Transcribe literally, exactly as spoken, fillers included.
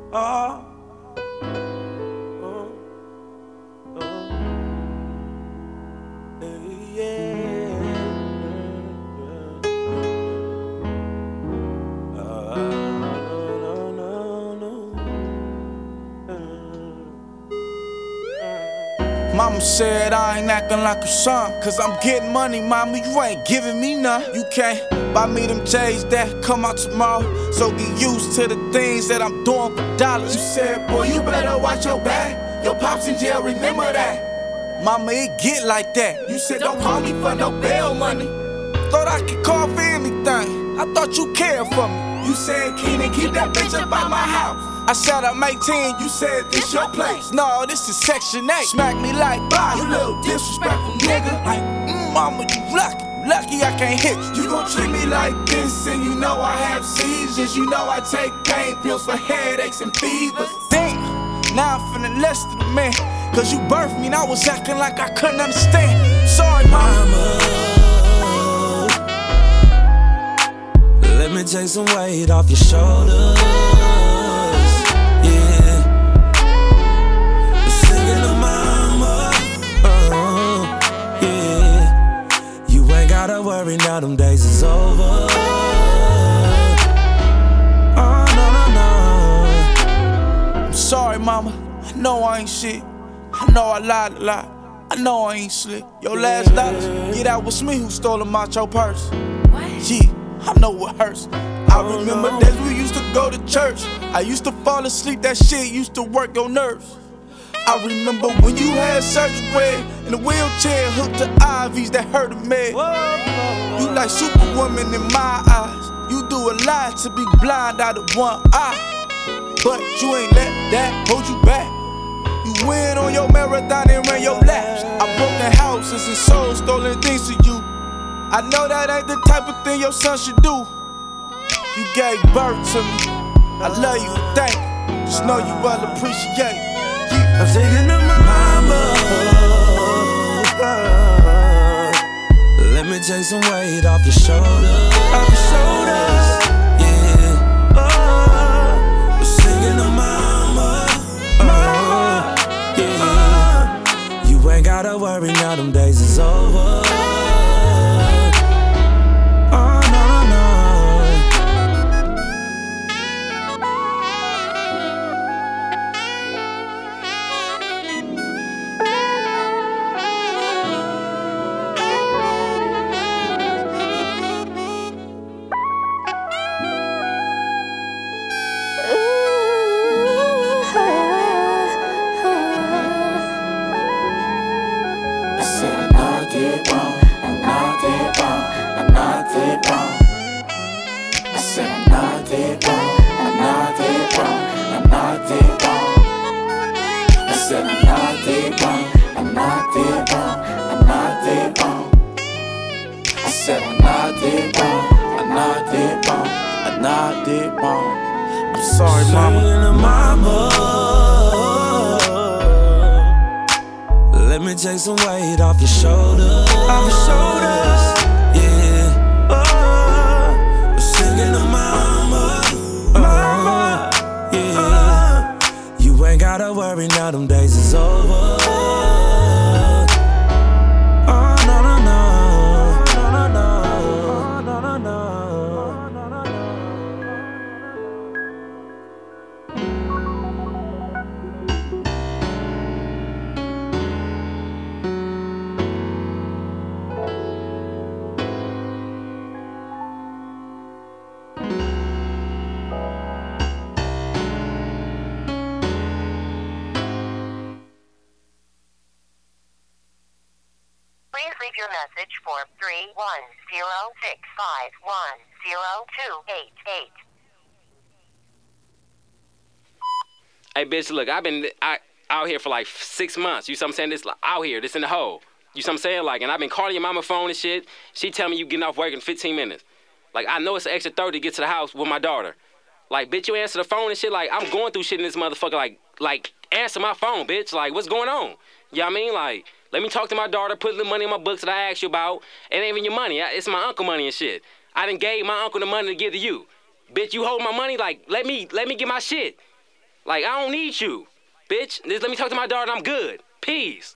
Oh. Mama said I ain't acting like a son, cause I'm getting money, mama, you ain't giving me none. You can't buy me them J's that come out tomorrow, so get used to the things that I'm doing for dollars. You said, boy, you better watch your back, your pops in jail, remember that. Mama, it get like that. You said don't call me for no bail money. Thought I could call for anything, I thought you cared for me. You said, Keenan, keep that bitch up by my house. I said I'm eighteen, you said this your place. No, this is section eight. Smack me like, bye, you little disrespectful nigga. Like, mm, mama, you lucky, lucky I can't hit you. You gon' treat me like this, and you know I have seizures. You know I take pain pills for headaches and fevers. Damn, now I'm feeling less than a man, cause you birthed me and I was acting like I couldn't understand. Sorry, mama. Let me take some weight off your shoulders. Gotta worry now, them days is over. Oh, no, no, no. I'm sorry, mama, I know I ain't shit. I know I lied a lot, I know I ain't slick. Your last dollars, yeah, that was me who stole them out your purse. What? Yeah, I know what hurts. I remember days we used to go to church. I used to fall asleep, that shit used to work your nerves. I remember when you had surgery in a wheelchair, hooked to I Vs that hurt a man. You like Superwoman in my eyes. You do a lot to be blind out of one eye, but you ain't let that hold you back. You win on your marathon and ran your laps. I broken houses and sold stolen things to you. I know that ain't the type of thing your son should do. You gave birth to me, I love you and thank you. Just know you well appreciate it. I'm thinking of my mama. Let me take some weight off your shoulders. Off your shoulders, yeah. Oh, I'm singing to mama. Oh, yeah. You ain't gotta worry now, them days is over. Oh, no, no, no. I'm sorry, mama. mama. Let me take some weight off your shoulders. Off your shoulders, yeah. Oh, I'm singing to mama. Mama, yeah. You ain't gotta worry now, them days is over. Oh, no, no, no. No, no, no. No, no, no. Please leave your message for three one zero six five one zero two eight eight. Hey, bitch, look, I've been I, out here for like six months. You see what I'm saying? This like, out here, this in the hole. You see what I'm saying? Like, and I've been calling your mama phone and shit. She tell me you getting off work in fifteen minutes. Like, I know it's an extra thirty to get to the house with my daughter. Like, bitch, you answer the phone and shit. Like, I'm going through shit in this motherfucker. Like, like answer my phone, bitch. Like, what's going on? You know what I mean? Like, let me talk to my daughter, put the money in my books that I asked you about. It ain't even your money. It's my uncle money and shit. I done gave my uncle the money to give to you. Bitch, you hold my money? Like, let me let me get my shit. Like, I don't need you, bitch. Just let me talk to my daughter and I'm good. Peace.